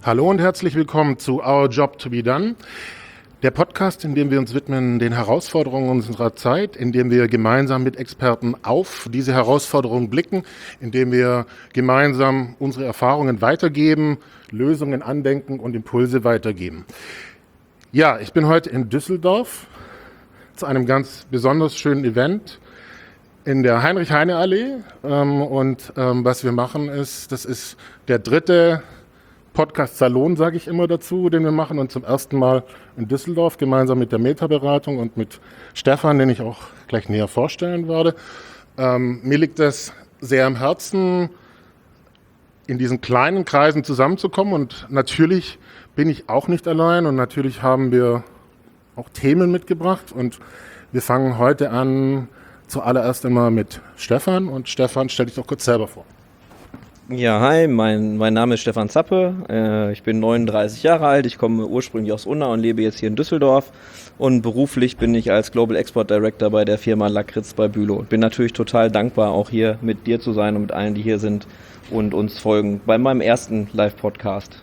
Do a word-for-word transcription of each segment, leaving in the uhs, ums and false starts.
Hallo und herzlich willkommen zu Our Job to be Done, der Podcast, in dem wir uns widmen den Herausforderungen unserer Zeit, in dem wir gemeinsam mit Experten auf diese Herausforderungen blicken, in dem wir gemeinsam unsere Erfahrungen weitergeben, Lösungen andenken und Impulse weitergeben. Ja, ich bin heute in Düsseldorf zu einem ganz besonders schönen Event in der Heinrich-Heine-Allee ähm, und ähm, was wir machen ist, das ist der dritte Podcast-Salon, sage ich immer dazu, den wir machen und zum ersten Mal in Düsseldorf gemeinsam mit der Meta-Beratung und mit Stefan, den ich auch gleich näher vorstellen werde. Ähm, mir liegt es sehr am Herzen, in diesen kleinen Kreisen zusammenzukommen und natürlich bin ich auch nicht allein und natürlich haben wir auch Themen mitgebracht und wir fangen heute an zuallererst einmal mit Stefan und Stefan, stell dich doch kurz selber vor. Ja, hi, mein, mein Name ist Stefan Zappe, äh, ich bin neununddreißig Jahre alt, ich komme ursprünglich aus Unna und lebe jetzt hier in Düsseldorf und beruflich bin ich als Global Export Director bei der Firma Lakritz bei Bülow und bin natürlich total dankbar, auch hier mit dir zu sein und mit allen, die hier sind und uns folgen bei meinem ersten Live-Podcast.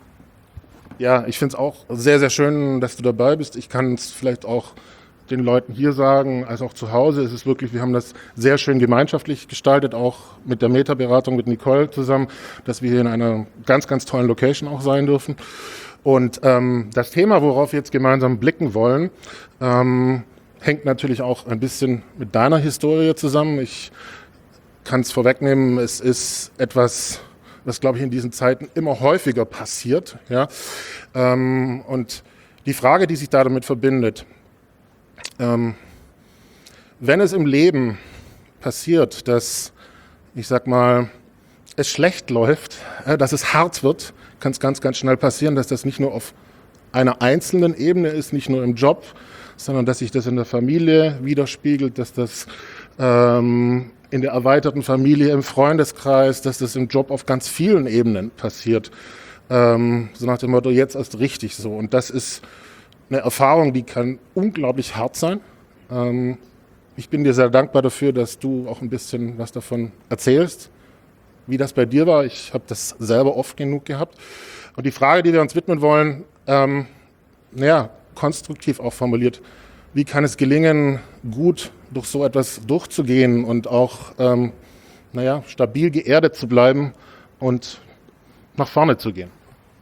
Ja, ich finde es auch sehr, sehr schön, dass du dabei bist. Ich kann es vielleicht auch den Leuten hier sagen, als auch zu Hause. Es ist wirklich, wir haben das sehr schön gemeinschaftlich gestaltet, auch mit der Meta-Beratung mit Nicole zusammen, dass wir hier in einer ganz, ganz tollen Location auch sein dürfen. Und ähm, das Thema, worauf wir jetzt gemeinsam blicken wollen, ähm, hängt natürlich auch ein bisschen mit deiner Historie zusammen. Ich kann es vorwegnehmen, es ist etwas, was, glaube ich, in diesen Zeiten immer häufiger passiert. Ja? Ähm, und die Frage, die sich da damit verbindet, Ähm, wenn es im Leben passiert, dass, ich sag mal, es schlecht läuft, äh, dass es hart wird, kann es ganz, ganz schnell passieren, dass das nicht nur auf einer einzelnen Ebene ist, nicht nur im Job, sondern dass sich das in der Familie widerspiegelt, dass das ähm, in der erweiterten Familie, im Freundeskreis, dass das im Job auf ganz vielen Ebenen passiert. Ähm, so nach dem Motto, jetzt erst richtig so. Und das ist eine Erfahrung, die kann unglaublich hart sein. Ähm, ich bin dir sehr dankbar dafür, dass du auch ein bisschen was davon erzählst, wie das bei dir war. Ich habe das selber oft genug gehabt. Und die Frage, die wir uns widmen wollen, ähm, naja, konstruktiv auch formuliert, wie kann es gelingen, gut durch so etwas durchzugehen und auch ähm, naja, stabil geerdet zu bleiben und nach vorne zu gehen?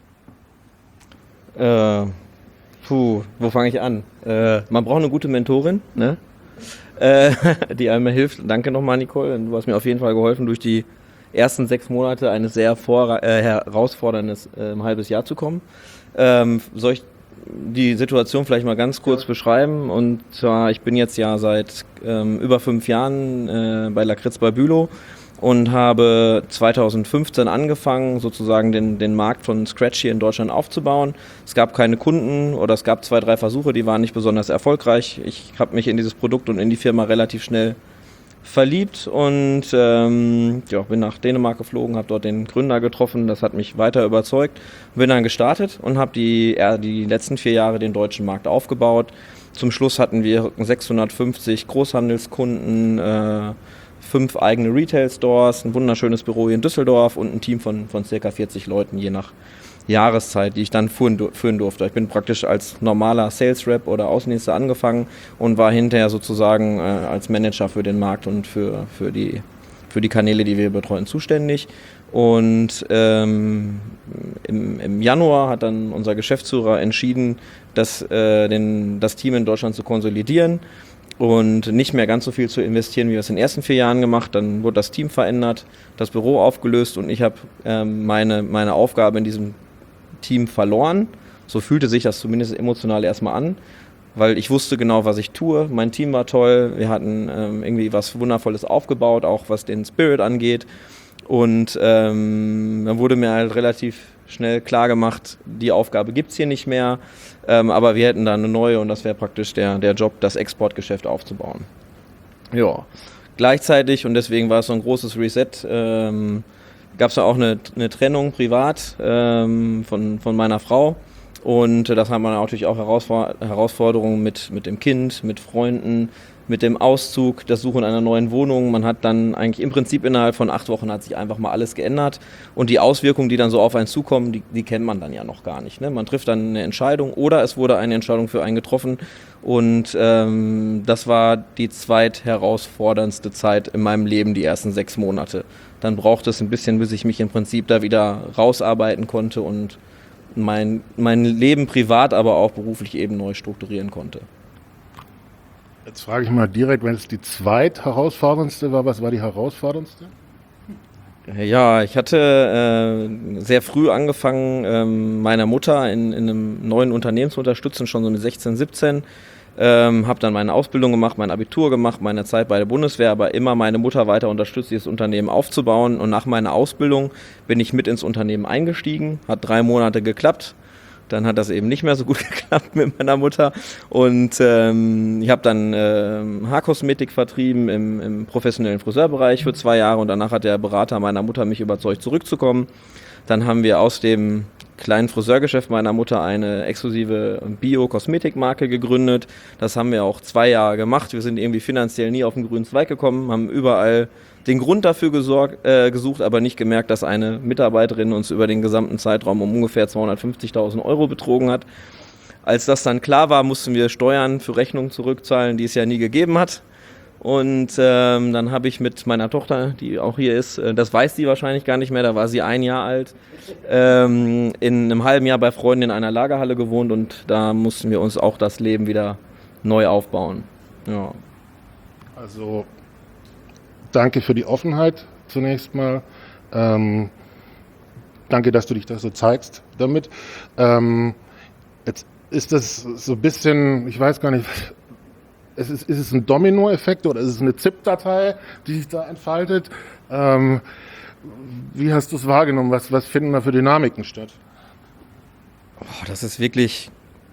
Äh... Puh, wo fange ich an? Äh, man braucht eine gute Mentorin, ne? äh, die einem hilft. Danke nochmal, Nicole. Du hast mir auf jeden Fall geholfen, durch die ersten sechs Monate eines sehr vor, äh, herausforderndes äh, halbes Jahr zu kommen. Ähm, soll ich die Situation vielleicht mal ganz kurz beschreiben? Und zwar, ich bin jetzt ja seit ähm, über fünf Jahren äh, bei Lakritz bei Bülow und habe zweitausendfünfzehn angefangen, sozusagen den, den Markt von Scratch hier in Deutschland aufzubauen. Es gab keine Kunden oder es gab zwei, drei Versuche, die waren nicht besonders erfolgreich. Ich habe mich in dieses Produkt und in die Firma relativ schnell verliebt und ähm, ja, bin nach Dänemark geflogen, habe dort den Gründer getroffen, das hat mich weiter überzeugt. Bin dann gestartet und habe die, äh, die letzten vier Jahre den deutschen Markt aufgebaut. Zum Schluss hatten wir sechshundertfünfzig Großhandelskunden, äh, fünf eigene Retail-Stores, ein wunderschönes Büro hier in Düsseldorf und ein Team von, von circa vierzig Leuten, je nach Jahreszeit, die ich dann führen, führen durfte. Ich bin praktisch als normaler Sales-Rep oder Außendienstler angefangen und war hinterher sozusagen äh, als Manager für den Markt und für, für, die, für die Kanäle, die wir betreuen, zuständig. Und ähm, im, im Januar hat dann unser Geschäftsführer entschieden, das, äh, den, das Team in Deutschland zu konsolidieren und nicht mehr ganz so viel zu investieren, wie wir es in den ersten vier Jahren gemacht. Dann wurde das Team verändert, das Büro aufgelöst und ich habe ähm, meine, meine Aufgabe in diesem Team verloren. So fühlte sich das zumindest emotional erstmal an, weil ich wusste genau, was ich tue. Mein Team war toll, wir hatten ähm, irgendwie was Wundervolles aufgebaut, auch was den Spirit angeht. Und ähm, dann wurde mir halt relativ schnell klar gemacht, die Aufgabe gibt es hier nicht mehr, ähm, aber wir hätten da eine neue und das wäre praktisch der, der Job, das Exportgeschäft aufzubauen. Ja, gleichzeitig, und deswegen war es so ein großes Reset, ähm, gab es da auch eine, eine Trennung privat ähm, von, von meiner Frau Und äh, das hat man natürlich auch Herausfor- Herausforderungen mit, mit dem Kind, mit Freunden, mit dem Auszug, das Suchen einer neuen Wohnung. Man hat dann eigentlich im Prinzip innerhalb von acht Wochen hat sich einfach mal alles geändert. Und die Auswirkungen, die dann so auf einen zukommen, die, die kennt man dann ja noch gar nicht. Ne? Man trifft dann eine Entscheidung oder es wurde eine Entscheidung für einen getroffen. Und ähm, das war die zweitherausforderndste Zeit in meinem Leben, die ersten sechs Monate. Dann brauchte es ein bisschen, bis ich mich im Prinzip da wieder rausarbeiten konnte und mein, mein Leben privat, aber auch beruflich eben neu strukturieren konnte. Jetzt frage ich mal direkt, wenn es die zweitherausforderndste war, was war die herausforderndste? Ja, ich hatte äh, sehr früh angefangen, ähm, meiner Mutter in, in einem neuen Unternehmen zu unterstützen, schon so mit sechzehn, siebzehn. Ähm, habe dann meine Ausbildung gemacht, mein Abitur gemacht, meine Zeit bei der Bundeswehr, aber immer meine Mutter weiter unterstützt, dieses Unternehmen aufzubauen. Und nach meiner Ausbildung bin ich mit ins Unternehmen eingestiegen, hat drei Monate geklappt. Dann hat das eben nicht mehr so gut geklappt mit meiner Mutter. Und ähm, ich habe dann äh, Haarkosmetik vertrieben im, im professionellen Friseurbereich für zwei Jahre. Und danach hat der Berater meiner Mutter mich überzeugt, zurückzukommen. Dann haben wir aus dem kleinen Friseurgeschäft meiner Mutter eine exklusive Bio-Kosmetikmarke gegründet. Das haben wir auch zwei Jahre gemacht. Wir sind irgendwie finanziell nie auf den grünen Zweig gekommen, haben überall den Grund dafür gesorgt, äh, gesucht, aber nicht gemerkt, dass eine Mitarbeiterin uns über den gesamten Zeitraum um ungefähr zweihundertfünfzigtausend Euro betrogen hat. Als das dann klar war, mussten wir Steuern für Rechnungen zurückzahlen, die es ja nie gegeben hat. Und ähm, dann habe ich mit meiner Tochter, die auch hier ist, äh, das weiß sie wahrscheinlich gar nicht mehr, da war sie ein Jahr alt, ähm, in einem halben Jahr bei Freunden in einer Lagerhalle gewohnt und da mussten wir uns auch das Leben wieder neu aufbauen. Ja. Also danke für die Offenheit zunächst mal. Ähm, danke, dass du dich da so zeigst damit. Ähm, jetzt ist das so ein bisschen, ich weiß gar nicht, ist es, ist es ein Dominoeffekt oder ist es eine ZIP-Datei, die sich da entfaltet? Ähm, wie hast du es wahrgenommen? Was, was finden da für Dynamiken statt? Oh, das ist wirklich...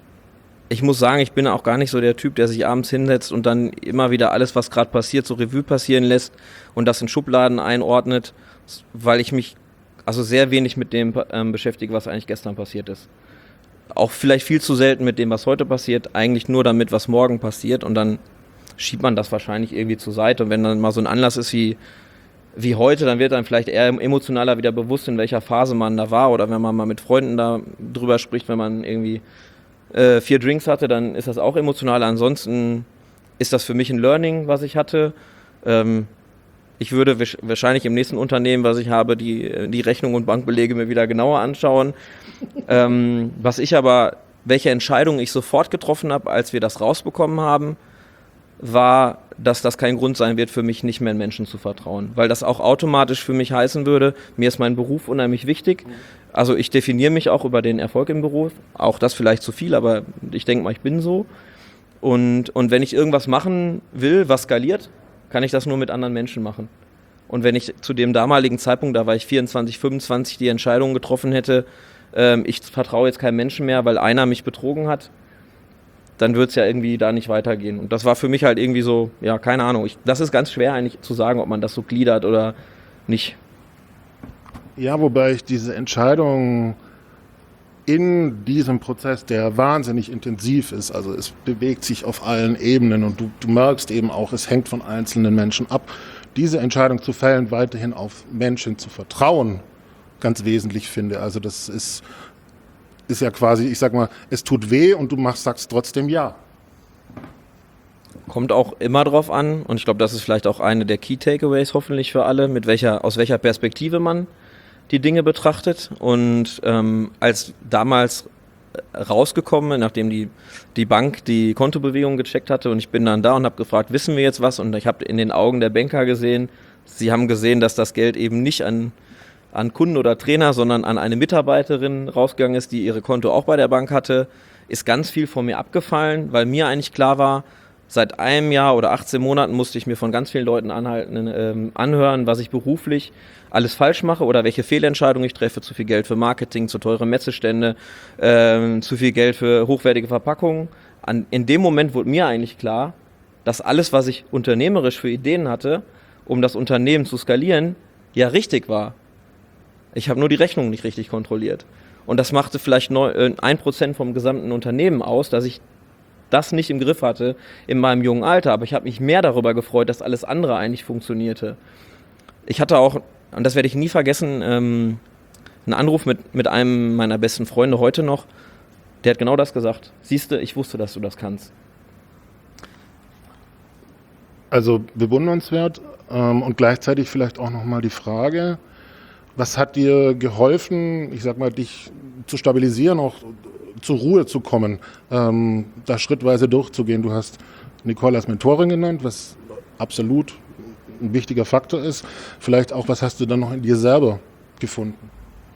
Ich muss sagen, ich bin auch gar nicht so der Typ, der sich abends hinsetzt und dann immer wieder alles, was gerade passiert, so Revue passieren lässt und das in Schubladen einordnet, weil ich mich also sehr wenig mit dem ähm, beschäftige, was eigentlich gestern passiert ist. Auch vielleicht viel zu selten mit dem, was heute passiert, eigentlich nur damit, was morgen passiert und dann schiebt man das wahrscheinlich irgendwie zur Seite und wenn dann mal so ein Anlass ist wie, wie heute, dann wird dann vielleicht eher emotionaler wieder bewusst, in welcher Phase man da war oder wenn man mal mit Freunden da drüber spricht, wenn man irgendwie Äh, vier Drinks hatte, dann ist das auch emotional. Ansonsten ist das für mich ein Learning, was ich hatte. Ähm, ich würde wisch- wahrscheinlich im nächsten Unternehmen, was ich habe, die, die Rechnung und Bankbelege mir wieder genauer anschauen. ähm, was ich aber, welche Entscheidung ich sofort getroffen habe, als wir das rausbekommen haben, war, dass das kein Grund sein wird, für mich nicht mehr Menschen zu vertrauen. Weil das auch automatisch für mich heißen würde, mir ist mein Beruf unheimlich wichtig. Also ich definiere mich auch über den Erfolg im Beruf. Auch das vielleicht zu viel, aber ich denke mal, ich bin so. Und, und wenn ich irgendwas machen will, was skaliert, kann ich das nur mit anderen Menschen machen. Und wenn ich zu dem damaligen Zeitpunkt, da war ich vierundzwanzig, fünfundzwanzig, die Entscheidung getroffen hätte, ähm, ich vertraue jetzt keinem Menschen mehr, weil einer mich betrogen hat, dann wird es ja irgendwie da nicht weitergehen. Und das war für mich halt irgendwie so, ja, keine Ahnung. Ich, das ist ganz schwer eigentlich zu sagen, ob man das so gliedert oder nicht. Ja, wobei ich diese Entscheidung in diesem Prozess, der wahnsinnig intensiv ist, also es bewegt sich auf allen Ebenen und du, du merkst eben auch, es hängt von einzelnen Menschen ab, diese Entscheidung zu fällen, weiterhin auf Menschen zu vertrauen, ganz wesentlich finde. Also das ist... ist ja quasi, ich sag mal, es tut weh und du machst, sagst trotzdem ja. Kommt auch immer drauf an und ich glaube, das ist vielleicht auch eine der Key Takeaways hoffentlich für alle, mit welcher, aus welcher Perspektive man die Dinge betrachtet. Und ähm, als damals rausgekommen, nachdem die, die Bank die Kontobewegung gecheckt hatte und ich bin dann da und habe gefragt, wissen wir jetzt was? Und ich habe in den Augen der Banker gesehen, sie haben gesehen, dass das Geld eben nicht an an Kunden oder Trainer, sondern an eine Mitarbeiterin rausgegangen ist, die ihre Konto auch bei der Bank hatte, ist ganz viel von mir abgefallen, weil mir eigentlich klar war, seit einem Jahr oder achtzehn Monaten musste ich mir von ganz vielen Leuten anhalten, ähm, anhören, was ich beruflich alles falsch mache oder welche Fehlentscheidungen ich treffe, zu viel Geld für Marketing, zu teure Messestände, ähm, zu viel Geld für hochwertige Verpackungen. An, in dem Moment wurde mir eigentlich klar, dass alles, was ich unternehmerisch für Ideen hatte, um das Unternehmen zu skalieren, ja richtig war. Ich habe nur die Rechnung nicht richtig kontrolliert. Und das machte vielleicht ein Prozent vom gesamten Unternehmen aus, dass ich das nicht im Griff hatte in meinem jungen Alter. Aber ich habe mich mehr darüber gefreut, dass alles andere eigentlich funktionierte. Ich hatte auch, und das werde ich nie vergessen, ähm, einen Anruf mit, mit einem meiner besten Freunde heute noch. Der hat genau das gesagt. Siehste, ich wusste, dass du das kannst. Also bewundernswert ähm, und gleichzeitig vielleicht auch nochmal die Frage, was hat dir geholfen, ich sag mal, dich zu stabilisieren, auch zur Ruhe zu kommen, ähm, da schrittweise durchzugehen? Du hast Nicole als Mentorin genannt, was absolut ein wichtiger Faktor ist. Vielleicht auch, was hast du dann noch in dir selber gefunden?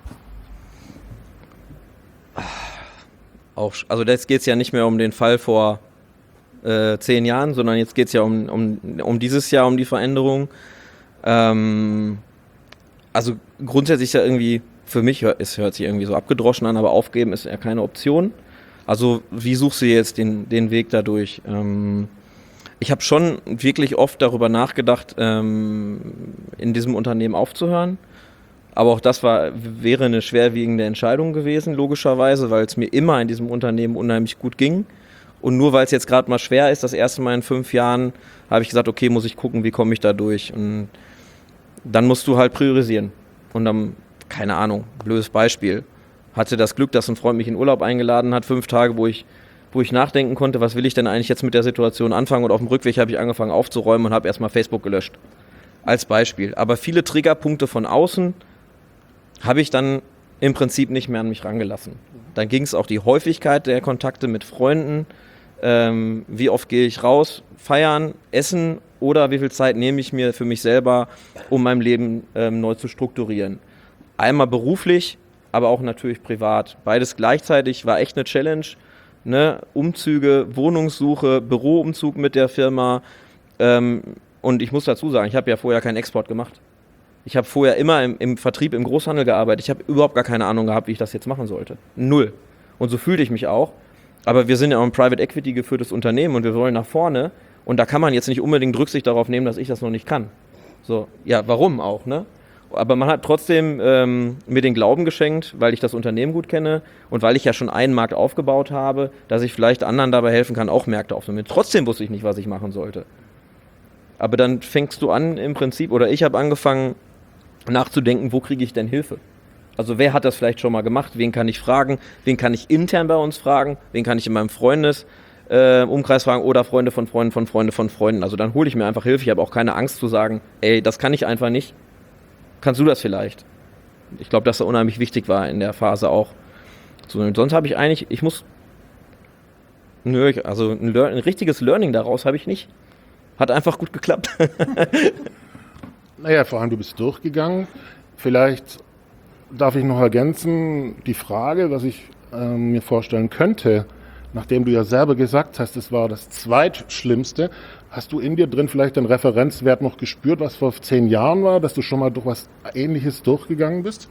Auch, also jetzt geht es ja nicht mehr um den Fall vor äh, zehn Jahren, sondern jetzt geht es ja um, um, um dieses Jahr, um die Veränderung. Ähm, also grundsätzlich ist ja irgendwie, für mich, es hört sich irgendwie so abgedroschen an, aber aufgeben ist ja keine Option. Also wie suchst du jetzt den, den Weg dadurch? Ähm, ich habe schon wirklich oft darüber nachgedacht, ähm, in diesem Unternehmen aufzuhören. Aber auch das war, wäre eine schwerwiegende Entscheidung gewesen, logischerweise, weil es mir immer in diesem Unternehmen unheimlich gut ging. Und nur weil es jetzt gerade mal schwer ist, das erste Mal in fünf Jahren, habe ich gesagt, okay, muss ich gucken, wie komme ich da durch. Und dann musst du halt priorisieren. Und dann, keine Ahnung, blödes Beispiel, hatte das Glück, dass ein Freund mich in Urlaub eingeladen hat, fünf Tage, wo ich, wo ich nachdenken konnte, was will ich denn eigentlich jetzt mit der Situation anfangen. Und auf dem Rückweg habe ich angefangen aufzuräumen und habe erstmal Facebook gelöscht. Als Beispiel. Aber viele Triggerpunkte von außen habe ich dann im Prinzip nicht mehr an mich rangelassen. Dann ging es auch die Häufigkeit der Kontakte mit Freunden, ähm, wie oft gehe ich raus, feiern, essen oder wie viel Zeit nehme ich mir für mich selber, um mein Leben ähm, neu zu strukturieren. Einmal beruflich, aber auch natürlich privat. Beides gleichzeitig war echt eine Challenge. Ne? Umzüge, Wohnungssuche, Büroumzug mit der Firma. Ähm, und ich muss dazu sagen, ich habe ja vorher keinen Export gemacht. Ich habe vorher immer im, im Vertrieb, im Großhandel gearbeitet. Ich habe überhaupt gar keine Ahnung gehabt, wie ich das jetzt machen sollte. Null. Und so fühlte ich mich auch. Aber wir sind ja auch ein Private Equity geführtes Unternehmen und wir wollen nach vorne. Und da kann man jetzt nicht unbedingt Rücksicht darauf nehmen, dass ich das noch nicht kann. So, ja, warum auch, ne? Aber man hat trotzdem ähm, mir den Glauben geschenkt, weil ich das Unternehmen gut kenne und weil ich ja schon einen Markt aufgebaut habe, dass ich vielleicht anderen dabei helfen kann, auch Märkte aufzunehmen. Trotzdem wusste ich nicht, was ich machen sollte. Aber dann fängst du an im Prinzip, oder ich habe angefangen, nachzudenken, wo kriege ich denn Hilfe? Also wer hat das vielleicht schon mal gemacht? Wen kann ich fragen? Wen kann ich intern bei uns fragen? Wen kann ich in meinem Freundes äh, Umkreis fragen? Oder Freunde von Freunden von Freunden von Freunden. Also dann hole ich mir einfach Hilfe. Ich habe auch keine Angst zu sagen, ey, das kann ich einfach nicht. Kannst du das vielleicht? Ich glaube, dass das unheimlich wichtig war in der Phase auch. So, und sonst habe ich eigentlich, ich muss, nö, also ein, Lear- ein richtiges Learning daraus habe ich nicht. Hat einfach gut geklappt. Naja, vor allem du bist durchgegangen. Vielleicht darf ich noch ergänzen, die Frage, was ich äh, mir vorstellen könnte, nachdem du ja selber gesagt hast, es war das Zweitschlimmste, hast du in dir drin vielleicht den Referenzwert noch gespürt, was vor zehn Jahren war, dass du schon mal durch was Ähnliches durchgegangen bist?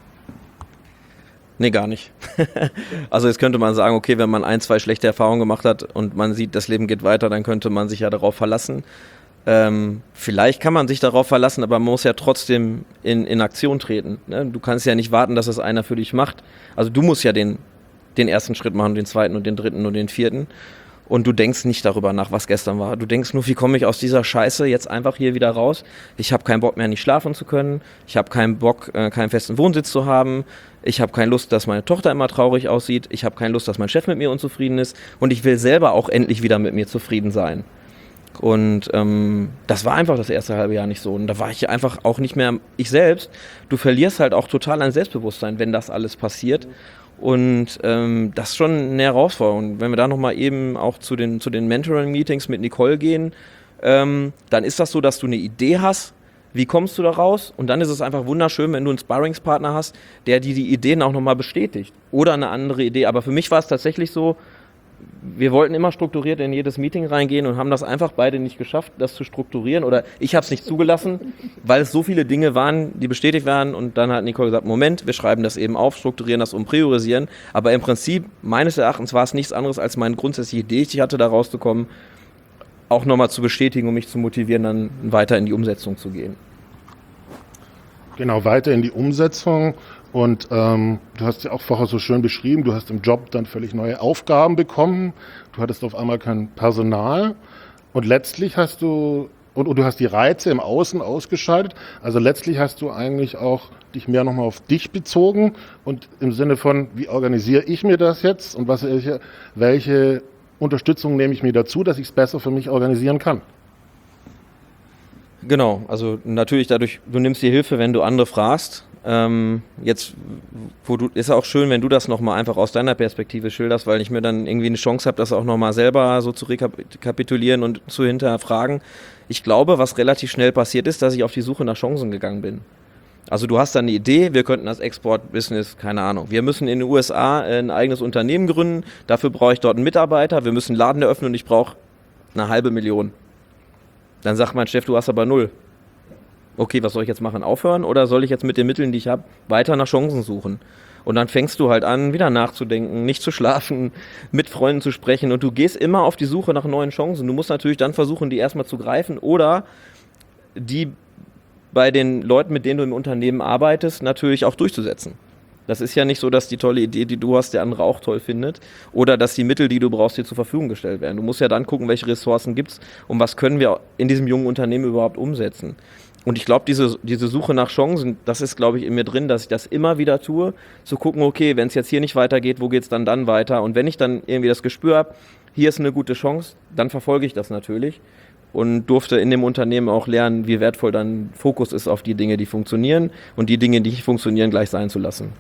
Nee, gar nicht. Also jetzt könnte man sagen, okay, wenn man ein, zwei schlechte Erfahrungen gemacht hat und man sieht, das Leben geht weiter, dann könnte man sich ja darauf verlassen. Ähm, vielleicht kann man sich darauf verlassen, aber man muss ja trotzdem in, in Aktion treten. Ne? Du kannst ja nicht warten, dass das einer für dich macht. Also du musst ja den, den ersten Schritt machen, den zweiten und den dritten und den vierten. Und du denkst nicht darüber nach, was gestern war. Du denkst nur, wie komme ich aus dieser Scheiße jetzt einfach hier wieder raus? Ich habe keinen Bock mehr, nicht schlafen zu können. Ich habe keinen Bock, äh, keinen festen Wohnsitz zu haben. Ich habe keine Lust, dass meine Tochter immer traurig aussieht. Ich habe keine Lust, dass mein Chef mit mir unzufrieden ist. Und ich will selber auch endlich wieder mit mir zufrieden sein. Und ähm, das war einfach das erste halbe Jahr nicht so. Und da war ich einfach auch nicht mehr ich selbst. Du verlierst halt auch total an Selbstbewusstsein, wenn das alles passiert. Und ähm, das ist schon eine Herausforderung. Und wenn wir da nochmal eben auch zu den, zu den Mentoring-Meetings mit Nicole gehen, ähm, dann ist das so, dass du eine Idee hast, wie kommst du da raus? Und dann ist es einfach wunderschön, wenn du einen Sparringspartner hast, der dir die Ideen auch nochmal bestätigt. Oder eine andere Idee. Aber für mich war es tatsächlich so, wir wollten immer strukturiert in jedes Meeting reingehen und haben das einfach beide nicht geschafft, das zu strukturieren. Oder ich habe es nicht zugelassen, weil es so viele Dinge waren, die bestätigt werden. Und dann hat Nicole gesagt, Moment, wir schreiben das eben auf, strukturieren das und priorisieren. Aber im Prinzip, meines Erachtens, war es nichts anderes als meine grundsätzliche Idee, die ich hatte, da rauszukommen, auch nochmal zu bestätigen, um mich zu motivieren, dann weiter in die Umsetzung zu gehen. Genau, weiter in die Umsetzung. Und ähm, du hast ja auch vorher so schön beschrieben, du hast im Job dann völlig neue Aufgaben bekommen, du hattest auf einmal kein Personal und letztlich hast du, und, und du hast die Reize im Außen ausgeschaltet, also letztlich hast du eigentlich auch dich mehr nochmal auf dich bezogen und im Sinne von, wie organisiere ich mir das jetzt und was, welche, welche Unterstützung nehme ich mir dazu, dass ich es besser für mich organisieren kann. Genau, also natürlich dadurch, du nimmst dir Hilfe, wenn du andere fragst. Ähm, jetzt, wo du, ist auch schön, wenn du das nochmal einfach aus deiner Perspektive schilderst, weil ich mir dann irgendwie eine Chance habe, das auch nochmal selber so zu rekapitulieren und zu hinterfragen. Ich glaube, was relativ schnell passiert ist, dass ich auf die Suche nach Chancen gegangen bin. Also du hast dann eine Idee, wir könnten das Export-Business, keine Ahnung, wir müssen in den U S A ein eigenes Unternehmen gründen, dafür brauche ich dort einen Mitarbeiter, wir müssen einen Laden eröffnen und ich brauche eine halbe Million. Dann sagt mein Chef, du hast aber null. Okay, was soll ich jetzt machen? Aufhören oder soll ich jetzt mit den Mitteln, die ich habe, weiter nach Chancen suchen? Und dann fängst du halt an, wieder nachzudenken, nicht zu schlafen, mit Freunden zu sprechen und du gehst immer auf die Suche nach neuen Chancen. Du musst natürlich dann versuchen, die erstmal zu greifen oder die bei den Leuten, mit denen du im Unternehmen arbeitest, natürlich auch durchzusetzen. Das ist ja nicht so, dass die tolle Idee, die du hast, der andere auch toll findet oder dass die Mittel, die du brauchst, dir zur Verfügung gestellt werden. Du musst ja dann gucken, welche Ressourcen gibt es und was können wir in diesem jungen Unternehmen überhaupt umsetzen. Und ich glaube, diese, diese Suche nach Chancen, das ist, glaube ich, in mir drin, dass ich das immer wieder tue, zu gucken, okay, wenn es jetzt hier nicht weitergeht, wo geht es dann dann weiter? Und wenn ich dann irgendwie das Gespür habe, hier ist eine gute Chance, dann verfolge ich das natürlich und durfte in dem Unternehmen auch lernen, wie wertvoll dann Fokus ist auf die Dinge, die funktionieren und die Dinge, die nicht funktionieren, gleich sein zu lassen.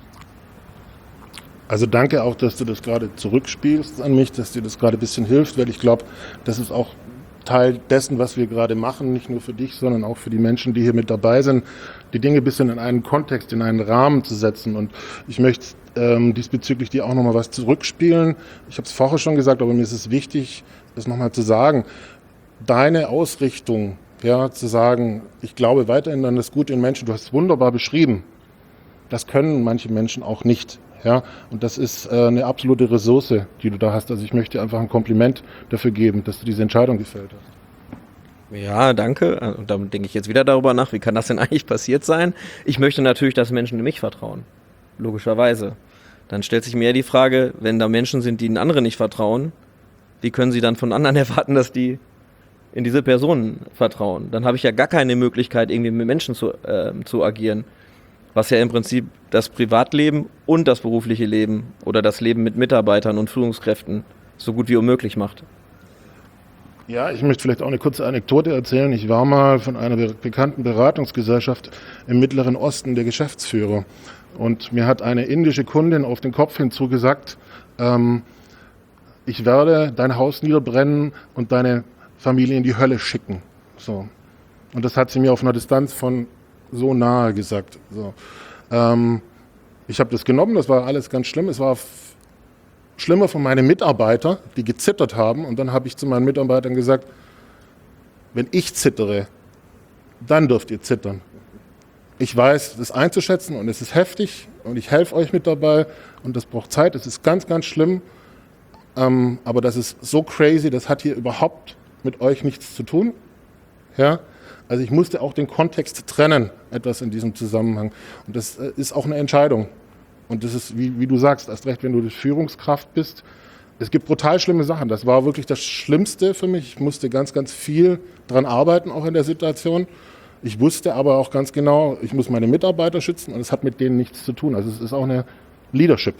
Also danke auch, dass du das gerade zurückspielst an mich, dass dir das gerade ein bisschen hilft, weil ich glaube, das ist auch Teil dessen, was wir gerade machen, nicht nur für dich, sondern auch für die Menschen, die hier mit dabei sind, die Dinge ein bisschen in einen Kontext, in einen Rahmen zu setzen. Und ich möchte ähm, diesbezüglich dir auch nochmal was zurückspielen. Ich habe es vorher schon gesagt, aber mir ist es wichtig, das nochmal zu sagen. Deine Ausrichtung, ja, zu sagen, ich glaube weiterhin an das Gute in Menschen, du hast es wunderbar beschrieben. Das können manche Menschen auch nicht. Ja, und das ist äh, eine absolute Ressource, die du da hast. Also ich möchte dir einfach ein Kompliment dafür geben, dass du diese Entscheidung gefällt hast. Ja, danke. Und dann denke ich jetzt wieder darüber nach, wie kann das denn eigentlich passiert sein? Ich möchte natürlich, dass Menschen in mich vertrauen. Logischerweise. Dann stellt sich mir die Frage, wenn da Menschen sind, die in andere nicht vertrauen, wie können sie dann von anderen erwarten, dass die in diese Personen vertrauen? Dann habe ich ja gar keine Möglichkeit, irgendwie mit Menschen zu, äh, zu agieren. Was ja im Prinzip das Privatleben und das berufliche Leben oder das Leben mit Mitarbeitern und Führungskräften so gut wie unmöglich macht. Ja, ich möchte vielleicht auch eine kurze Anekdote erzählen. Ich war mal von einer be- bekannten Beratungsgesellschaft im Mittleren Osten der Geschäftsführer. Und mir hat eine indische Kundin auf den Kopf hinzu gesagt, ähm, ich werde dein Haus niederbrennen und deine Familie in die Hölle schicken. So. Und das hat sie mir auf einer Distanz von so nahe gesagt. So. Ähm, ich habe das genommen, das war alles ganz schlimm. Es war f- schlimmer für meine Mitarbeiter, die gezittert haben. Und dann habe ich zu meinen Mitarbeitern gesagt, wenn ich zittere, dann dürft ihr zittern. Ich weiß, das einzuschätzen und es ist heftig und ich helfe euch mit dabei und das braucht Zeit, es ist ganz, ganz schlimm. Ähm, aber das ist so crazy, das hat hier überhaupt mit euch nichts zu tun. Ja? Also ich musste auch den Kontext trennen, etwas in diesem Zusammenhang. Und das äh, ist auch eine Entscheidung. Und das ist, wie, wie du sagst, erst recht, wenn du die Führungskraft bist. Es gibt brutal schlimme Sachen. Das war wirklich das Schlimmste für mich. Ich musste ganz, ganz viel dran arbeiten, auch in der Situation. Ich wusste aber auch ganz genau, ich muss meine Mitarbeiter schützen und es hat mit denen nichts zu tun. Also es ist auch eine Leadership.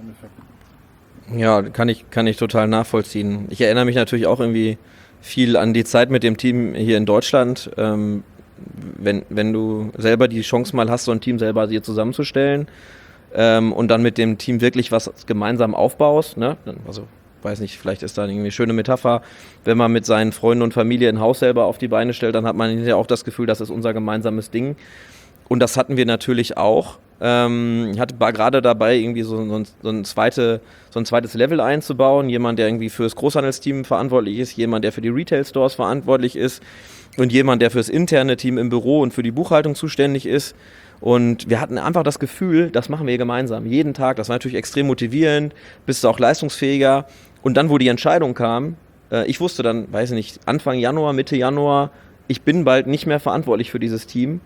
Ja, kann ich, kann ich total nachvollziehen. Ich erinnere mich natürlich auch irgendwie viel an die Zeit mit dem Team hier in Deutschland. Ähm, wenn, wenn du selber die Chance mal hast, so ein Team selber dir zusammenzustellen ähm, und dann mit dem Team wirklich was gemeinsam aufbaust, ne? Also weiß nicht, vielleicht ist da irgendwie eine schöne Metapher, wenn man mit seinen Freunden und Familie ein Haus selber auf die Beine stellt, dann hat man ja auch das Gefühl, das ist unser gemeinsames Ding. Und das hatten wir natürlich auch. Ähm, ich hatte, war gerade dabei, irgendwie so, so, ein, so, ein zweite, so ein zweites Level einzubauen. Jemand, der irgendwie für das Großhandelsteam verantwortlich ist, jemand, der für die Retail-Stores verantwortlich ist und jemand, der für das interne Team im Büro und für die Buchhaltung zuständig ist. Und wir hatten einfach das Gefühl, das machen wir gemeinsam, jeden Tag. Das war natürlich extrem motivierend, bist du auch leistungsfähiger. Und dann, wo die Entscheidung kam, äh, ich wusste dann, weiß ich nicht, Anfang Januar, Mitte Januar, ich bin bald nicht mehr verantwortlich für dieses Team.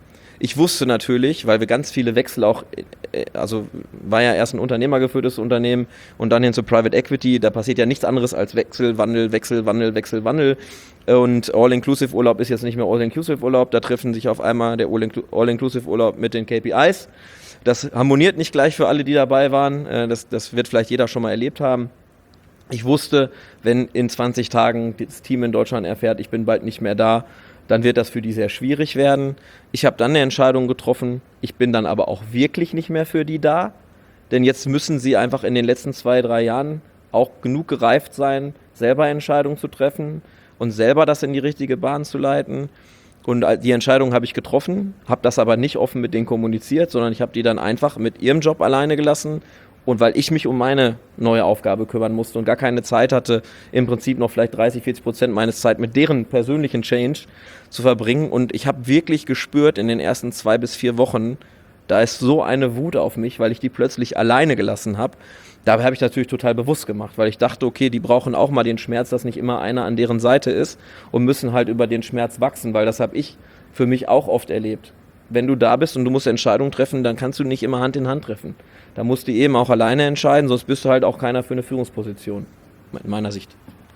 Ich wusste natürlich, weil wir ganz viele Wechsel auch, also war ja erst ein unternehmergeführtes Unternehmen und dann hin zu Private Equity, da passiert ja nichts anderes als Wechsel, Wandel, Wechsel, Wandel, Wechsel, Wandel. Und All-Inclusive-Urlaub ist jetzt nicht mehr All-Inclusive-Urlaub, da treffen sich auf einmal der All-Inclusive-Urlaub mit den K P Is. Das harmoniert nicht gleich für alle, die dabei waren, das, das wird vielleicht jeder schon mal erlebt haben. Ich wusste, wenn in zwanzig Tagen das Team in Deutschland erfährt, ich bin bald nicht mehr da, dann wird das für die sehr schwierig werden. Ich habe dann eine Entscheidung getroffen, ich bin dann aber auch wirklich nicht mehr für die da, denn jetzt müssen sie einfach in den letzten zwei, drei Jahren auch genug gereift sein, selber Entscheidungen zu treffen und selber das in die richtige Bahn zu leiten. Und die Entscheidung habe ich getroffen, habe das aber nicht offen mit denen kommuniziert, sondern ich habe die dann einfach mit ihrem Job alleine gelassen. Und weil ich mich um meine neue Aufgabe kümmern musste und gar keine Zeit hatte, im Prinzip noch vielleicht dreißig, vierzig Prozent meines Zeit mit deren persönlichen Change zu verbringen. Und ich habe wirklich gespürt in den ersten zwei bis vier Wochen, da ist so eine Wut auf mich, weil ich die plötzlich alleine gelassen habe. Dabei habe ich natürlich total bewusst gemacht, weil ich dachte, okay, die brauchen auch mal den Schmerz, dass nicht immer einer an deren Seite ist und müssen halt über den Schmerz wachsen, weil das habe ich für mich auch oft erlebt. Wenn du da bist und du musst Entscheidungen treffen, dann kannst du nicht immer Hand in Hand treffen. Da musst du eben auch alleine entscheiden, sonst bist du halt auch keiner für eine Führungsposition, in meiner Sicht.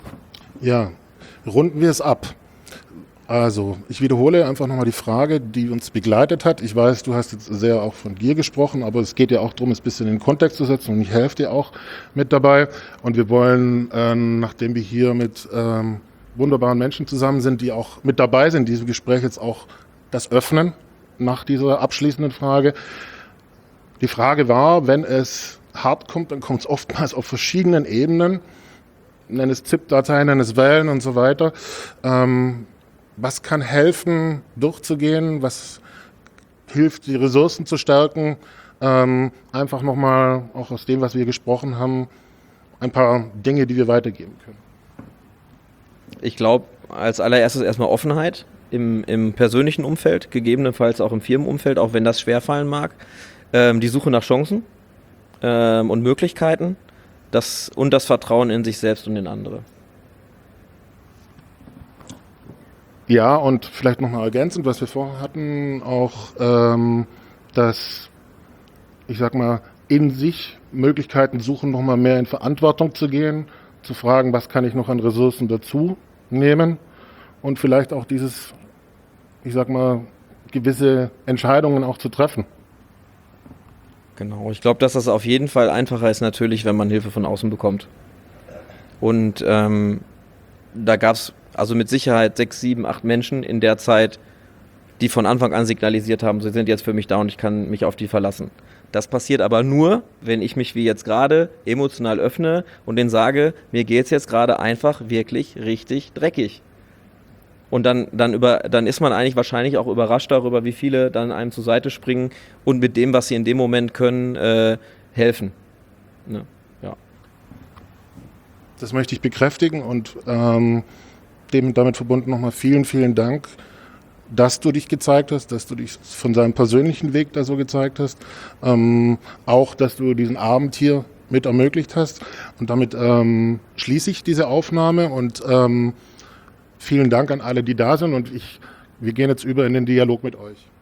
Ja, runden wir es ab. Also, ich wiederhole einfach nochmal die Frage, die uns begleitet hat. Ich weiß, du hast jetzt sehr auch von dir gesprochen, aber es geht ja auch darum, es ein bisschen in den Kontext zu setzen und ich helfe dir auch mit dabei. Und wir wollen, äh, nachdem wir hier mit ähm, wunderbaren Menschen zusammen sind, die auch mit dabei sind, in diesem Gespräch jetzt auch das öffnen nach dieser abschließenden Frage. Die Frage war, wenn es hart kommt, dann kommt es oftmals auf verschiedenen Ebenen, nenn es ZIP-Dateien, nenn es Wellen und so weiter. Ähm, was kann helfen, durchzugehen? Was hilft, die Ressourcen zu stärken? Ähm, einfach nochmal, auch aus dem, was wir gesprochen haben, ein paar Dinge, die wir weitergeben können. Ich glaube, als allererstes erstmal Offenheit im, im persönlichen Umfeld, gegebenenfalls auch im Firmenumfeld, auch wenn das schwerfallen mag. Ähm, die Suche nach Chancen ähm, und Möglichkeiten das, und das Vertrauen in sich selbst und in andere. Ja, und vielleicht nochmal ergänzend, was wir vorher hatten, auch, ähm, dass, ich sag mal, in sich Möglichkeiten suchen, nochmal mehr in Verantwortung zu gehen, zu fragen, was kann ich noch an Ressourcen dazu nehmen und vielleicht auch dieses, ich sag mal, gewisse Entscheidungen auch zu treffen. Genau, ich glaube, dass das auf jeden Fall einfacher ist natürlich, wenn man Hilfe von außen bekommt. Und ähm, da gab es also mit Sicherheit sechs, sieben, acht Menschen in der Zeit, die von Anfang an signalisiert haben, sie sind jetzt für mich da und ich kann mich auf die verlassen. Das passiert aber nur, wenn ich mich wie jetzt gerade emotional öffne und denen sage, mir geht's jetzt gerade einfach wirklich richtig dreckig. Und dann, dann, über, dann ist man eigentlich wahrscheinlich auch überrascht darüber, wie viele dann einem zur Seite springen und mit dem, was sie in dem Moment können, äh, helfen. Ne? Ja. Das möchte ich bekräftigen und ähm, dem damit verbunden nochmal vielen, vielen Dank, dass du dich gezeigt hast, dass du dich von seinem persönlichen Weg da so gezeigt hast. Ähm, auch, dass du diesen Abend hier mit ermöglicht hast. Und damit ähm, schließe ich diese Aufnahme und ähm, vielen Dank an alle, die da sind und ich, wir gehen jetzt über in den Dialog mit euch.